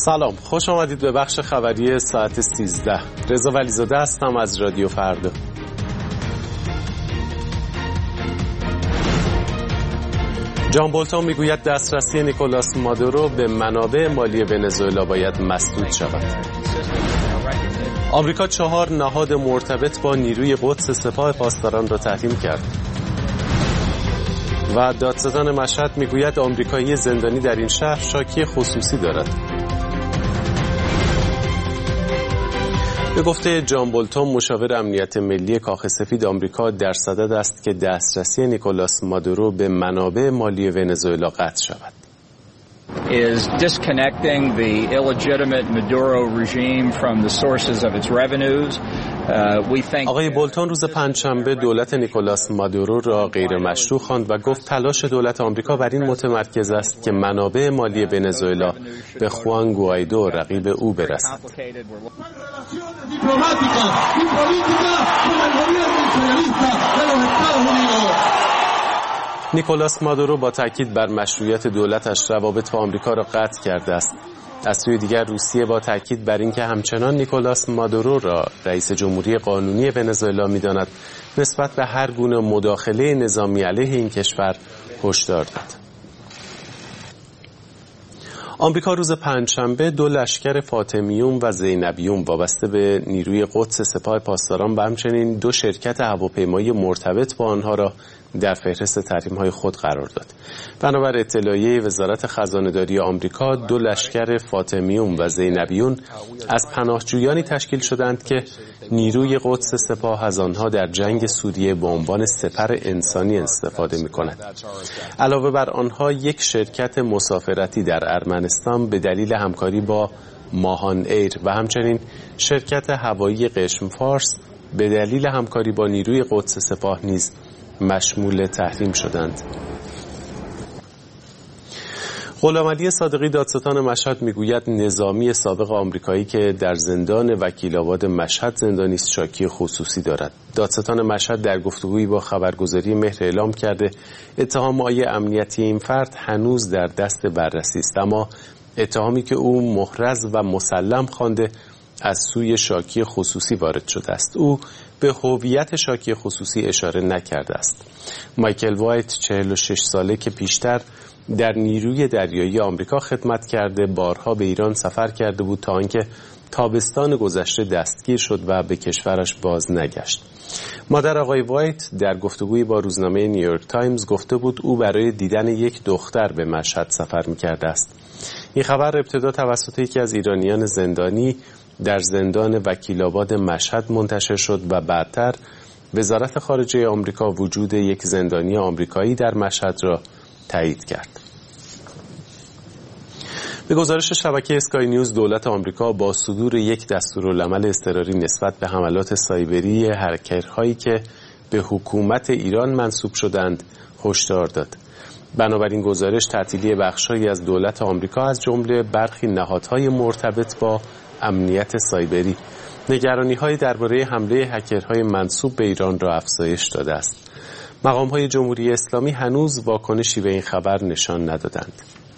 سلام، خوش آمدید به بخش خبری ساعت 13. رضا ولیزاده هستم از رادیو فردا. جان بولتون میگوید دسترسی نیکولاس مادورو به منابع مالی ونزوئلا باید مسدود شود. آمریکا 4 نهاد مرتبط با نیروی قدس سپاه پاسداران را تحریم کرد. و دادستان مشهد میگوید آمریکایی زندانی در این شهر شاکی خصوصی دارد. به گفته جان بولتون، مشاور امنیت ملی کاخ سفید، آمریکا در صدد است که دسترسی نیکولاس مادورو به منابع مالی ونزوئلا قطع شود. is disconnecting the illegitimate Maduro regime from the sources of its revenues. آقای بولتون روز پنجشنبه دولت نیکولاس مادورو را غیر مشروع خواند و گفت تلاش دولت آمریکا بر این متمرکز است که منابع مالی ونزوئلا به خوان گوایدو رقیب او برسد. نیکولاس مادورو با تاکید بر مشروعیت دولتش روابط با آمریکا را قطع کرده است. از سوی دیگر روسیه با تاکید بر اینکه همچنان نیکولاس مادورو را رئیس جمهوری قانونی ونزوئلا می‌داند، نسبت به هر گونه مداخله نظامی علیه این کشور هشدار داد. آمریکا روز پنجشنبه 2 لشکر فاطمیون و زینبیون وابسته به نیروی قدس سپاه پاسداران و همچنین 2 شرکت هواپیمایی مرتبط با آنها را در فهرست تحریم‌های خود قرار داد. بنابر اطلاعیه وزارت خزانه‌داری آمریکا، 2 لشکر فاطمیون و زینبیون از پناهجویانی تشکیل شدند که نیروی قدس سپاه از آنها در جنگ سوریه به عنوان سپر انسانی استفاده می‌کند. علاوه بر آنها 1 شرکت مسافرتی در ارمنستان به دلیل همکاری با ماهان ایر و همچنین شرکت هوایی قشم فارس به دلیل همکاری با نیروی قدس سپاه نیز مشمول تحریم شدند. غلامعلی صادقی دادستان مشهد میگوید نظامی سابق آمریکایی که در زندان وکیل‌آباد مشهد زندانی است شاکی خصوصی دارد. دادستان مشهد در گفتگویی با خبرگزاری مهر اعلام کرده اتهام‌های امنیتی این فرد هنوز در دست بررسی است، اما اتهامی که او محرز و مسلم خوانده از سوی شاکی خصوصی وارد شده است. او به هویت شاکی خصوصی اشاره نکرده است. مایکل وایت 46 ساله که پیشتر در نیروی دریایی آمریکا خدمت کرده، بارها به ایران سفر کرده بود تا آنکه تابستان گذشته دستگیر شد و به کشورش باز نگشت. مادر آقای وایت در گفتگویی با روزنامه نیویورک تایمز گفته بود او برای دیدن یک دختر به مشهد سفر می‌کرده است. این خبر ابتدا توسط یکی از ایرانیان زندانی در زندان وکیل‌آباد مشهد منتشر شد و بعدتر وزارت خارجه آمریکا وجود یک زندانی آمریکایی در مشهد را تایید کرد. به گزارش شبکه اسکای نیوز، دولت آمریکا با صدور یک دستورالعمل اضطراری نسبت به حملات سایبری هکرهایی که به حکومت ایران منسوب شدند هشدار داد. بنابراین گزارش تعطیلی بخش‌هایی از دولت آمریکا از جمله برخی نهادهای مرتبط با امنیت سایبری نگرانی‌های درباره حمله هکرهای منسوب به ایران را افزایش داده است. مقام‌های جمهوری اسلامی هنوز واکنشی به این خبر نشان ندادند.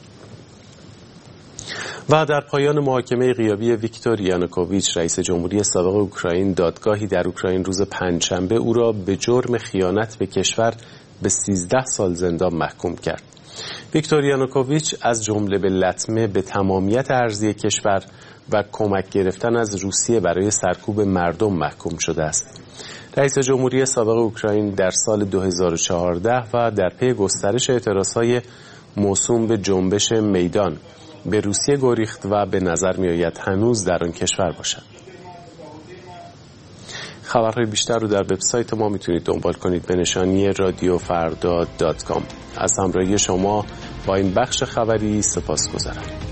و در پایان محاکمه غیابی ویکتور یانوکوویچ، رئیس جمهوری سابق اوکراین، دادگاهی در اوکراین روز پنجشنبه او را به جرم خیانت به کشور به 13 سال زندان محکوم کرد. ویکتور یانوکوویچ از جمله به لطمه به تمامیت ارضی کشور و کمک گرفتن از روسیه برای سرکوب مردم محکوم شده است. رئیس جمهوری سابق اوکراین در سال 2014 و در پی گسترش اعتراضهای موسوم به جنبش میدان به روسیه گریخت و به نظر می‌آید هنوز در آن کشور باشد. خبرهای بیشتر رو در وبسایت ما میتونید دنبال کنید به نشانی radiofarda.com. از همراهی شما با این بخش خبری سپاسگزارم.